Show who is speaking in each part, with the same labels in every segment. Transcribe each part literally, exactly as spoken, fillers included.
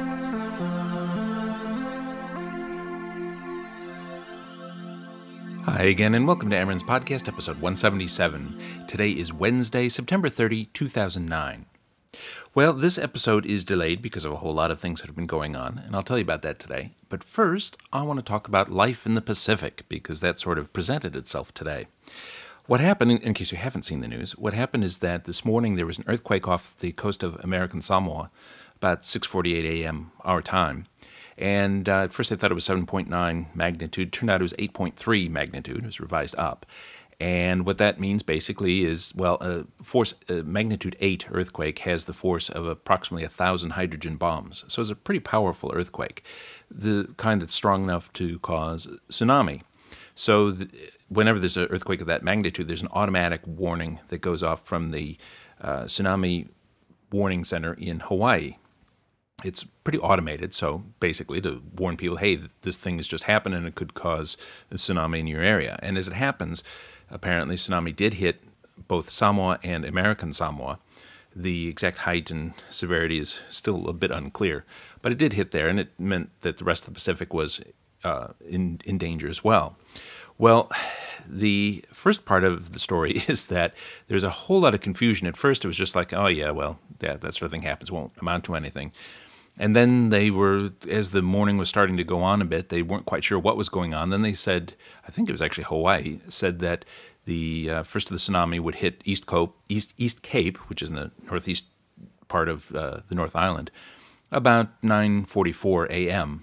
Speaker 1: Hi again, and welcome to Amron's Podcast, episode one seventy-seven. Today is Wednesday, September thirtieth, two thousand nine. Well, this episode is delayed because of a whole lot of things that have been going on, and I'll tell you about that today. But first, I want to talk about life in the Pacific, because that sort of presented itself today. What happened, in case you haven't seen the news, what happened is that this morning there was an earthquake off the coast of American Samoa, about six forty-eight a.m. our time. And uh, at first I thought it was seven point nine magnitude. Turned out it was eight point three magnitude. It was revised up. And what that means basically is, well, a force, a magnitude eight earthquake has the force of approximately one thousand hydrogen bombs. So it's a pretty powerful earthquake, the kind that's strong enough to cause tsunami. So the, whenever there's an earthquake of that magnitude, there's an automatic warning that goes off from the uh, Tsunami Warning Center in Hawaii. It's pretty automated, so basically to warn people, hey, this thing has just happened and it could cause a tsunami in your area. And as it happens, apparently tsunami did hit both Samoa and American Samoa. The exact height and severity is still a bit unclear, but it did hit there, and it meant that the rest of the Pacific was uh, in, in danger as well. Well, the first part of the story is that there's a whole lot of confusion. At first, it was just like, oh, yeah, well, yeah, that sort of thing happens, won't amount to anything. And then they were, as the morning was starting to go on a bit, they weren't quite sure what was going on. Then they said, I think it was actually Hawaii, said that the uh, first of the tsunami would hit East Cape, East, East Cape, which is in the northeast part of uh, the North Island, about nine forty-four a.m.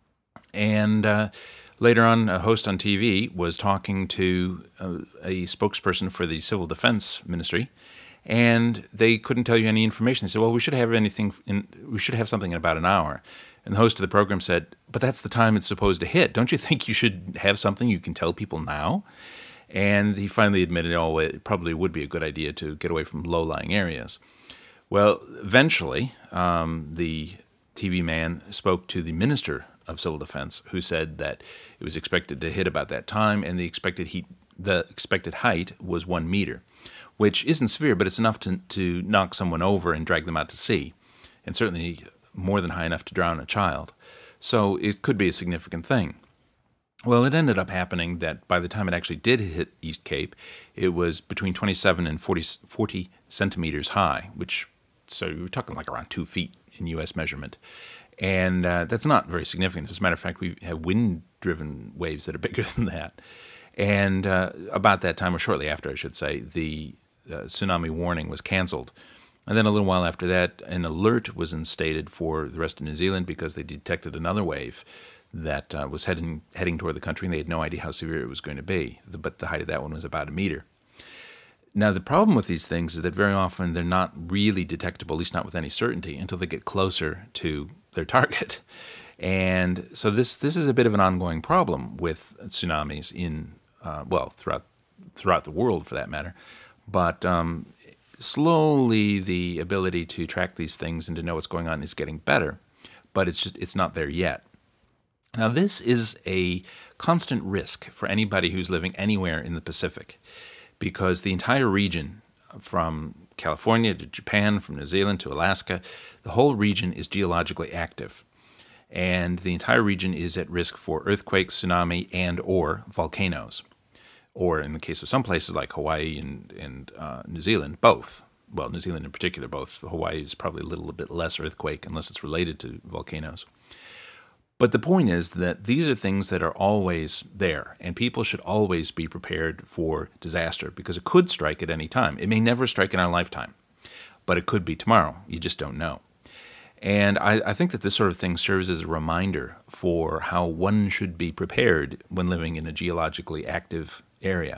Speaker 1: And uh, later on, a host on T V was talking to uh, a spokesperson for the Civil Defense Ministry, and they couldn't tell you any information. They said, well, we should have anything in, we should have something in about an hour. And the host of the program said, but that's the time it's supposed to hit. Don't you think you should have something you can tell people now? And he finally admitted, oh, it probably would be a good idea to get away from low-lying areas. Well, eventually, um, the T V man spoke to the Minister of Civil Defense, who said that it was expected to hit about that time, and the expected heat, the expected height was one meter, which isn't severe, but it's enough to, to knock someone over and drag them out to sea, and certainly more than high enough to drown a child. So it could be a significant thing. Well, it ended up happening that by the time it actually did hit East Cape, it was between twenty-seven and forty, forty centimeters high, which, so we're talking like around two feet in U S measurement. And uh, that's not very significant. As a matter of fact, we have wind-driven waves that are bigger than that. And uh, about that time, or shortly after, I should say, the uh, tsunami warning was canceled. And then a little while after that, an alert was instated for the rest of New Zealand because they detected another wave that uh, was heading heading toward the country, and they had no idea how severe it was going to be. The, but the height of that one was about a meter. Now, the problem with these things is that very often they're not really detectable, at least not with any certainty, until they get closer to their target. And so this this is a bit of an ongoing problem with tsunamis in, uh, well, throughout throughout the world for that matter. But um, slowly the ability to track these things and to know what's going on is getting better, but it's just it's not there yet. Now, this is a constant risk for anybody who's living anywhere in the Pacific, because the entire region, from California to Japan, from New Zealand to Alaska, the whole region is geologically active. And the entire region is at risk for earthquakes, tsunami, and or volcanoes. Or in the case of some places like Hawaii and, and uh, New Zealand, both. Well, New Zealand in particular, both. Hawaii is probably a little bit less earthquake unless it's related to volcanoes. But the point is that these are things that are always there, and people should always be prepared for disaster because it could strike at any time. It may never strike in our lifetime, but it could be tomorrow. You just don't know. And I, I think that this sort of thing serves as a reminder for how one should be prepared when living in a geologically active area.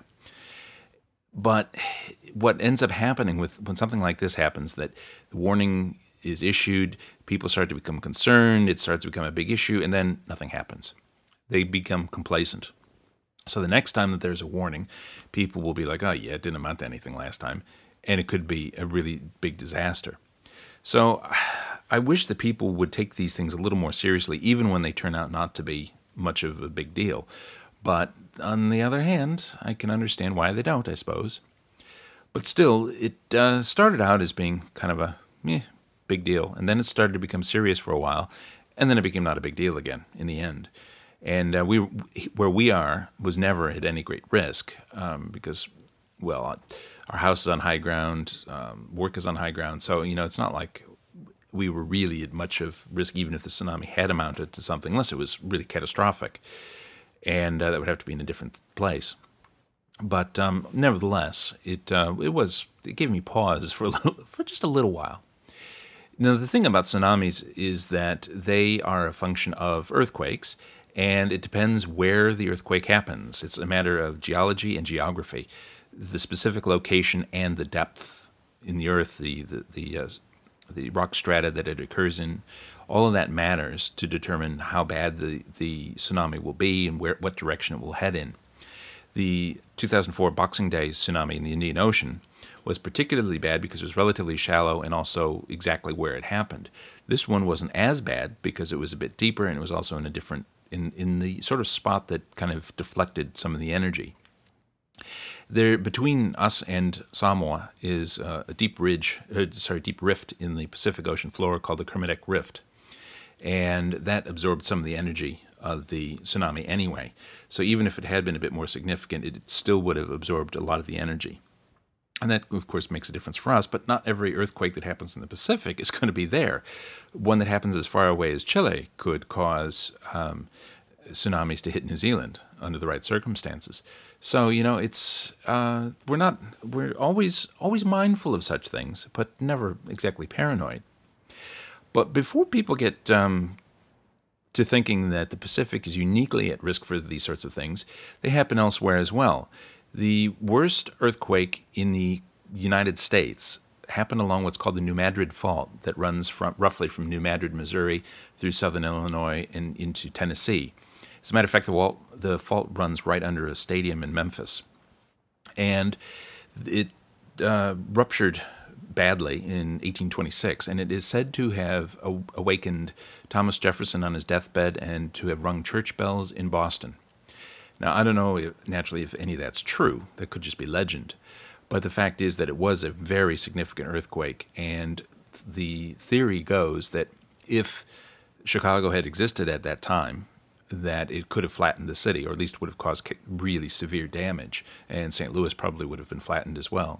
Speaker 1: But what ends up happening with when something like this happens, that the warning is issued, people start to become concerned, it starts to become a big issue, and then nothing happens. They become complacent. So the next time that there's a warning, people will be like, oh yeah, it didn't amount to anything last time, and it could be a really big disaster. So I wish that people would take these things a little more seriously, even when they turn out not to be much of a big deal. But on the other hand, I can understand why they don't, I suppose. But still, it uh, started out as being kind of a meh, big deal, and then it started to become serious for a while, And then it became not a big deal again in the end. And uh, we, where we are was never at any great risk um, because, well, our house is on high ground, um, work is on high ground. So, you know, it's not like we were really at much of risk, even if the tsunami had amounted to something, unless it was really catastrophic. And uh, that would have to be in a different place. But um, nevertheless, it uh, it was it gave me pause for a little, for just a little while. Now, the thing about tsunamis is that they are a function of earthquakes, and it depends where the earthquake happens. It's a matter of geology and geography, the specific location and the depth in the earth, the the the, uh, the rock strata that it occurs in. All of that matters to determine how bad the, the tsunami will be and where what direction it will head in. The two thousand four Boxing Day tsunami in the Indian Ocean was particularly bad because it was relatively shallow and also exactly where it happened. This one wasn't as bad because it was a bit deeper and it was also in a different in, in the sort of spot that kind of deflected some of the energy. There, between us and Samoa is uh, a deep ridge, uh, sorry, deep rift in the Pacific Ocean floor called the Kermadec Rift, and that absorbed some of the energy of the tsunami anyway. So even if it had been a bit more significant, it still would have absorbed a lot of the energy. And that, of course, makes a difference for us, but not every earthquake that happens in the Pacific is going to be there. One that happens as far away as Chile could cause um, tsunamis to hit New Zealand under the right circumstances. So, you know, it's uh, we're not we're always always mindful of such things, but never exactly paranoid. But before people get um, to thinking that the Pacific is uniquely at risk for these sorts of things, they happen elsewhere as well. The worst earthquake in the United States happened along what's called the New Madrid Fault that runs from roughly from New Madrid, Missouri, through southern Illinois and into Tennessee. As a matter of fact, the, wall, the fault runs right under a stadium in Memphis. And it uh, ruptured badly in eighteen twenty-six, and it is said to have awakened Thomas Jefferson on his deathbed and to have rung church bells in Boston. Now, I don't know, if, naturally, if any of that's true. That could just be legend. But the fact is that it was a very significant earthquake, and the theory goes that if Chicago had existed at that time, that it could have flattened the city, or at least would have caused really severe damage, and Saint Louis probably would have been flattened as well.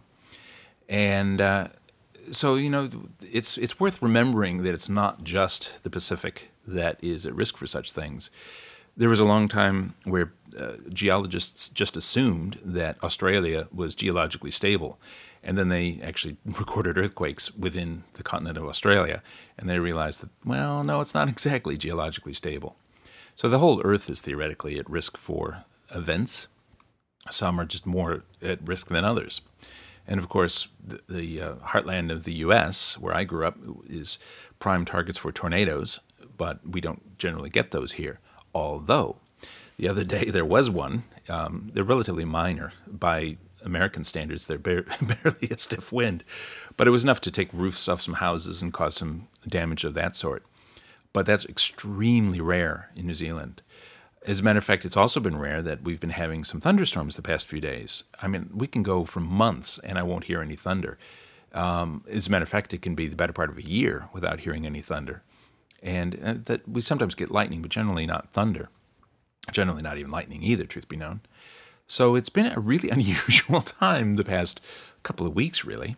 Speaker 1: And uh, so, you know, it's it's worth remembering that it's not just the Pacific that is at risk for such things. There was a long time where uh, geologists just assumed that Australia was geologically stable, and then they actually recorded earthquakes within the continent of Australia, and they realized that, well, no, it's not exactly geologically stable. So the whole Earth is theoretically at risk for events. Some are just more at risk than others. And of course, the, the uh, heartland of the U S, where I grew up, is prime targets for tornadoes, but we don't generally get those here. Although, the other day there was one. Um, they're relatively minor. By American standards, they're bar- barely a stiff wind. But it was enough to take roofs off some houses and cause some damage of that sort. But that's extremely rare in New Zealand. As a matter of fact, it's also been rare that we've been having some thunderstorms the past few days. I mean, we can go for months and I won't hear any thunder. Um, as a matter of fact, it can be the better part of a year without hearing any thunder. And uh, that we sometimes get lightning, but generally not thunder. Generally not even lightning either, truth be known. So it's been a really unusual time the past couple of weeks, really.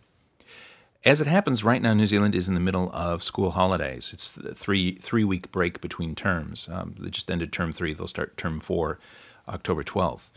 Speaker 1: As it happens, right now New Zealand is in the middle of school holidays. It's the three, three-week break between terms. Um, they just ended term three. They'll start term four October twelfth.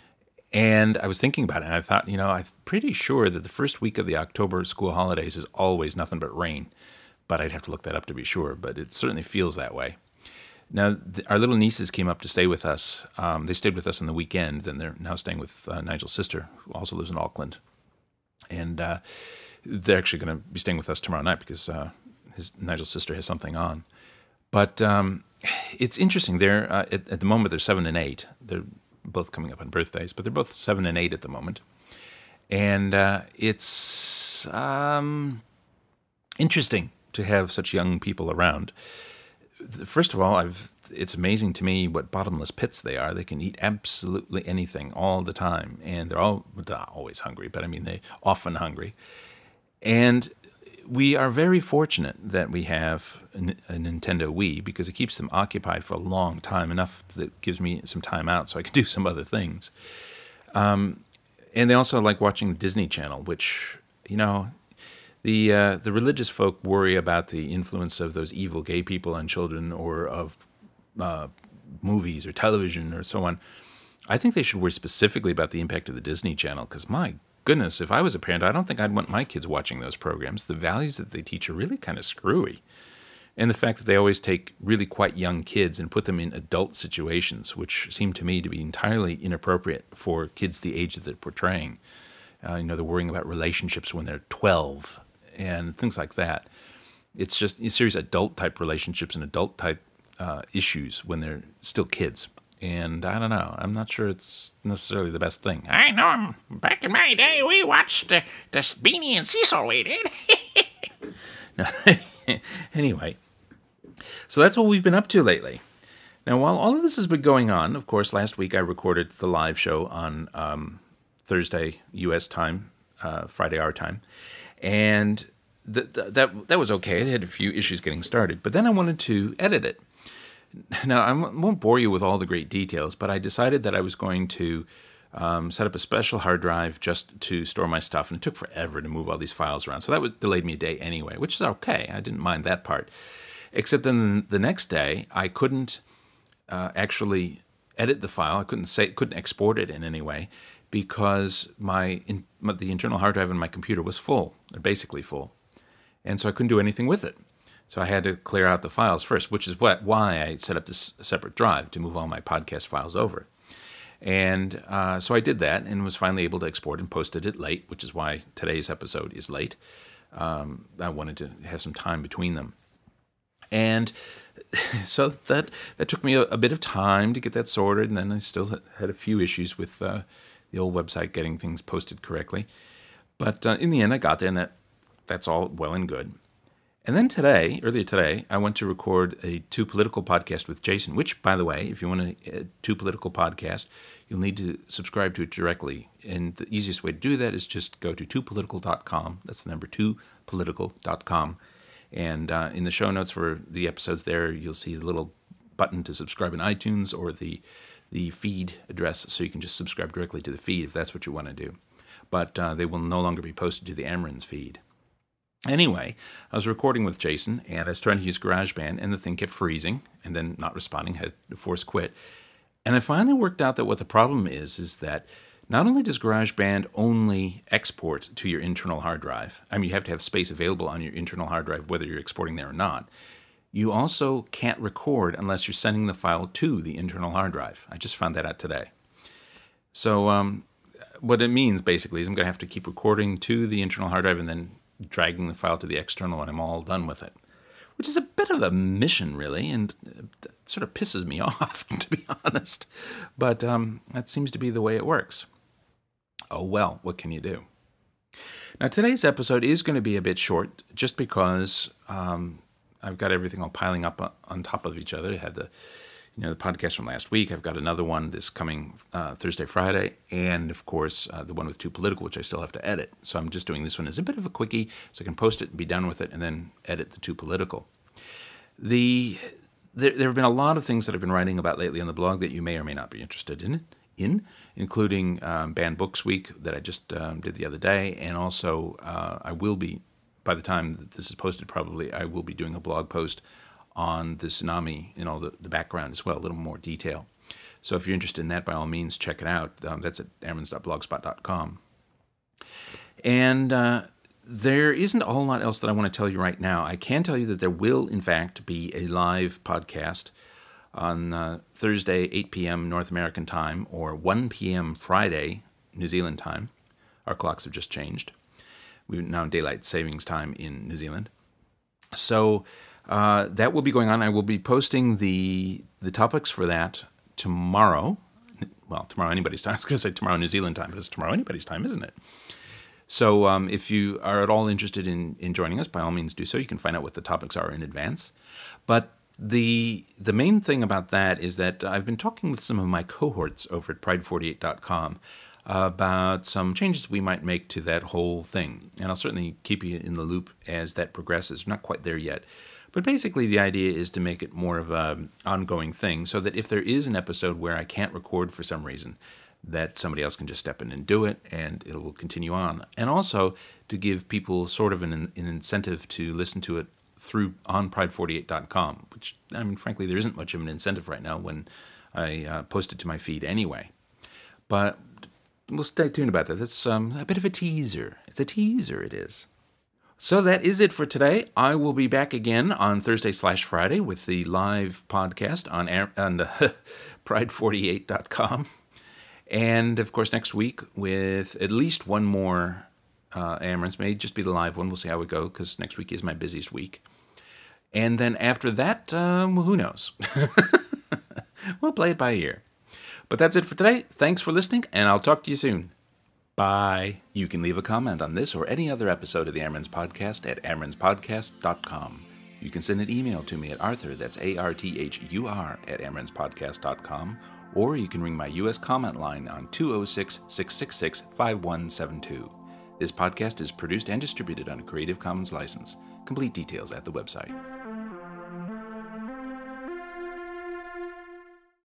Speaker 1: And I was thinking about it, and I thought, you know, I'm pretty sure that the first week of the October school holidays is always nothing but rain. But I'd have to look that up to be sure, but it certainly feels that way. Now, th- our little nieces came up to stay with us. Um, they stayed with us on the weekend, and they're now staying with uh, Nigel's sister, who also lives in Auckland. And uh, they're actually going to be staying with us tomorrow night because uh, his Nigel's sister has something on. But um, it's interesting. They're uh, at, at the moment, they're seven and eight. They're both coming up on birthdays, but they're both seven and eight at the moment. And uh, it's um, interesting to have such young people around. First of all, I've it's amazing to me what bottomless pits they are. They can eat absolutely anything all the time, and they're all they're not always hungry, but I mean they're often hungry. And we are very fortunate that we have a, a Nintendo Wii because it keeps them occupied for a long time, enough that gives me some time out so I can do some other things. Um, and they also like watching the Disney Channel, which, you know, the uh, the religious folk worry about the influence of those evil gay people on children or of uh, movies or television or so on. I think they should worry specifically about the impact of the Disney Channel because, my goodness, if I was a parent, I don't think I'd want my kids watching those programs. The values that they teach are really kind of screwy. And the fact that they always take really quite young kids and put them in adult situations, which seem to me to be entirely inappropriate for kids the age that they're portraying. Uh, you know, they're worrying about relationships when they're twelve and things like that. It's just a series of adult-type relationships and adult-type uh, issues when they're still kids. And I don't know. I'm not sure it's necessarily the best thing.
Speaker 2: I know. Back in my day, we watched uh, the Beanie and Cecil we did.
Speaker 1: No, anyway, so that's what we've been up to lately. Now, while all of this has been going on, of course, last week I recorded the live show on um, Thursday U S time, uh, Friday our time, and th- th- that that was okay. I had a few issues getting started, but then I wanted to edit it. Now, I won't bore you with all the great details, but I decided that I was going to um, set up a special hard drive just to store my stuff, and it took forever to move all these files around. So that was delayed me a day anyway, which is okay. I didn't mind that part. Except then the next day, I couldn't uh, actually edit the file. I couldn't say, couldn't export it in any way because my, in, my the internal hard drive in my computer was full, basically full, and so I couldn't do anything with it. So I had to clear out the files first, which is what why I set up this separate drive to move all my podcast files over. And uh, so I did that and was finally able to export and posted it late, which is why today's episode is late. Um, I wanted to have some time between them. And so that that took me a, a bit of time to get that sorted, and then I still had a few issues with uh, the old website getting things posted correctly. But uh, in the end, I got there, and that that's all well and good. And then today, earlier today, I went to record a Too Political podcast with Jason, which, by the way, if you want a Too Political podcast, you'll need to subscribe to it directly. And the easiest way to do that is just go to two political dot com. That's the number two political dot com. And uh, in the show notes for the episodes there, you'll see the little button to subscribe in iTunes or the the feed address, so you can just subscribe directly to the feed if that's what you want to do. But uh, they will no longer be posted to the Amarin's feed. Anyway, I was recording with Jason, and I was trying to use GarageBand, and the thing kept freezing, and then not responding, had to force quit. And I finally worked out that what the problem is, is that not only does GarageBand only export to your internal hard drive, I mean, you have to have space available on your internal hard drive, whether you're exporting there or not, you also can't record unless you're sending the file to the internal hard drive. I just found that out today. So um, what it means, basically, is I'm going to have to keep recording to the internal hard drive and then dragging the file to the external when I'm all done with it, which is a bit of a mission, really, and it sort of pisses me off, to be honest. But um, that seems to be the way it works. Oh, well, what can you do? Now, today's episode is going to be a bit short, just because um, I've got everything all piling up on top of each other. I had the You know, the podcast from last week. I've got another one this coming uh, Thursday, Friday, and, of course, uh, the one with Too Political, which I still have to edit. So I'm just doing this one as a bit of a quickie, so I can post it and be done with it, and then edit the Too Political. The there, there have been a lot of things that I've been writing about lately on the blog that you may or may not be interested in, in including um, Banned Books Week that I just um, did the other day, and also uh, I will be, by the time that this is posted probably, I will be doing a blog post on the tsunami, you know, the, the background as well, a little more detail. So if you're interested in that, by all means, check it out. Um, that's at amarins dot blogspot dot com. And uh, there isn't a whole lot else that I want to tell you right now. I can tell you that there will, in fact, be a live podcast on uh, Thursday, eight p.m. North American time, or one p.m. Friday, New Zealand time. Our clocks have just changed. We're now in daylight savings time in New Zealand. So Uh, that will be going on. I will be posting the the topics for that tomorrow. Well, tomorrow anybody's time. I was going to say tomorrow New Zealand time, but it's tomorrow anybody's time, isn't it? So um, if you are at all interested in, in joining us, by all means do so. You can find out what the topics are in advance. But the the main thing about that is that I've been talking with some of my cohorts over at pride forty-eight dot com about some changes we might make to that whole thing. And I'll certainly keep you in the loop as that progresses. We're not quite there yet. But basically, the idea is to make it more of an ongoing thing so that if there is an episode where I can't record for some reason, that somebody else can just step in and do it, and it will continue on. And also to give people sort of an, an incentive to listen to it through on pride forty-eight dot com, which, I mean, frankly, there isn't much of an incentive right now when I uh, post it to my feed anyway. But we'll stay tuned about that. That's um, a bit of a teaser. It's a teaser, it is. So that is it for today. I will be back again on Thursday slash Friday with the live podcast on, on uh, pride forty-eight dot com. And, of course, next week with at least one more uh, Amarants. May just be the live one. We'll see how we go, because next week is my busiest week. And then after that, um, who knows? We'll play it by ear. But that's it for today. Thanks for listening, and I'll talk to you soon. Bye. You can leave a comment on this or any other episode of the Amarants Podcast at amarants podcast dot com. You can send an email to me at Arthur, that's A R T H U R, at amarants podcast dot com. Or you can ring my U S comment line on two oh six, six six six, five one seven two. This podcast is produced and distributed on a Creative Commons license. Complete details at the website.